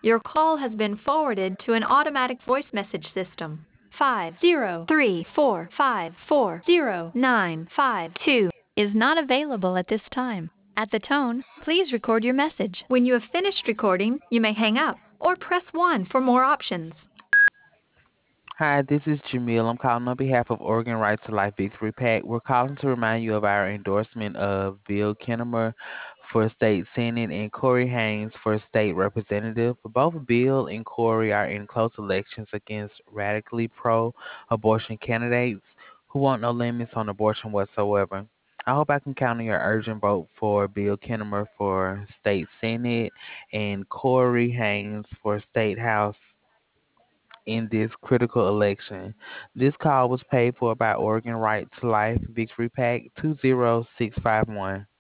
Your call has been forwarded to an automatic voice message system. 50345400952 is not available at this time. At the tone, please record your message. When you have finished recording, you may hang up or press 1 for more options. Hi, this is Jamil. I'm calling on behalf of Oregon Right to Life Victory PAC. We're calling to remind you of our endorsement of Bill Kinnemer for state senate and Corey Haynes for state representative. Both Bill and Corey are in close elections against radically pro-abortion candidates who want no limits on abortion whatsoever. I hope I can count on your urgent vote for Bill Kinnemer for state senate and Corey Haynes for state house in this critical election. This call was paid for by Oregon Right to Life Victory PAC 20651.